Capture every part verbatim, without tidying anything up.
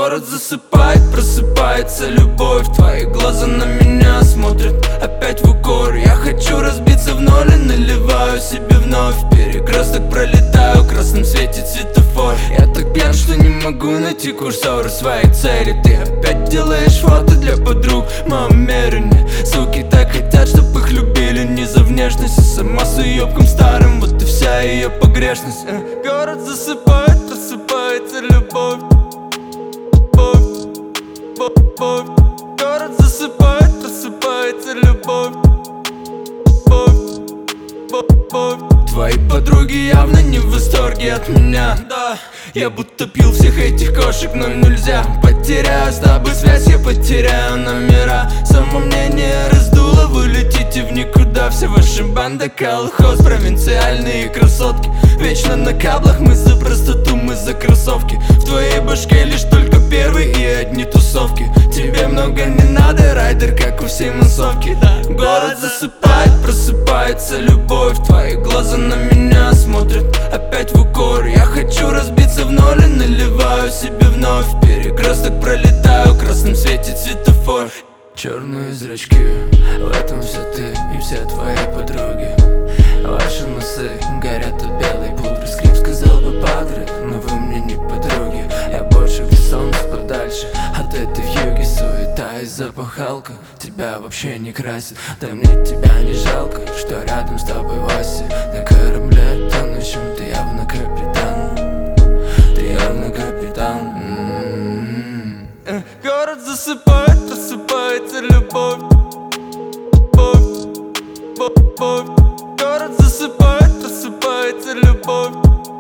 Город засыпает, просыпается любовь. Твои глаза на меня смотрят опять в укор. Я хочу разбиться в ноль и наливаю себе вновь. Перекресток пролетаю, в красном светит светофор. Я так пьян, что не могу найти курсор своей цели. Ты опять делаешь фото для подруг, мама намерение. Суки так хотят, чтоб их любили не за внешность, а сама с уёбком старым, вот и вся ее погрешность. Город засыпает, просыпается любовь. Любовь. Город засыпает, просыпается любовь. Любовь. Твои подруги явно не в восторге от меня. Да, я будто пил всех этих кошек, но нельзя. Потеряю с тобой связь, я потеряю номера. Само мнение раздуло, вы летите в никуда. Все ваши банда, колхоз, провинциальные красотки. Вечно на каблах, мы за простоту, мы за кроссовки. В твоей башке лишь только первый и одни тусовки. Тебе много не надо, райдер, как у всей массовки. Город засыпает, просыпается любовь. Твои глаза на меня смотрят опять в укор. Я хочу разбиться в ноль и наливаю себе вновь. Перекресток пролетаю, в красном светит светофор. Черные зрачки, в этом все ты и все твои подруги. Ваши носы горят от белой пудры. Скрип сказал бы падре, но вы мне не подруги. Я больше где солнце подальше от этой вьюги. Суета и запахалка тебя вообще не красит. Да мне тебя не жалко, что рядом с тобой Вася. На корабле тонущем ты явно капитан. Ты явно капитан. М-м-м. Город засыпает, просыпается любовь. Любовь. Любовь. Город засыпает, просыпается любовь.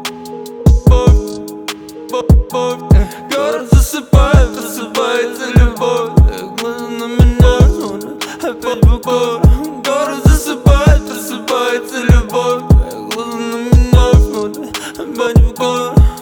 Любовь. Любовь. Город засыпает, просыпается любовь. Глаза на меня смотрят опять в укор. Город засыпает, просыпается любовь. Глаза на меня смотрят опять в укор.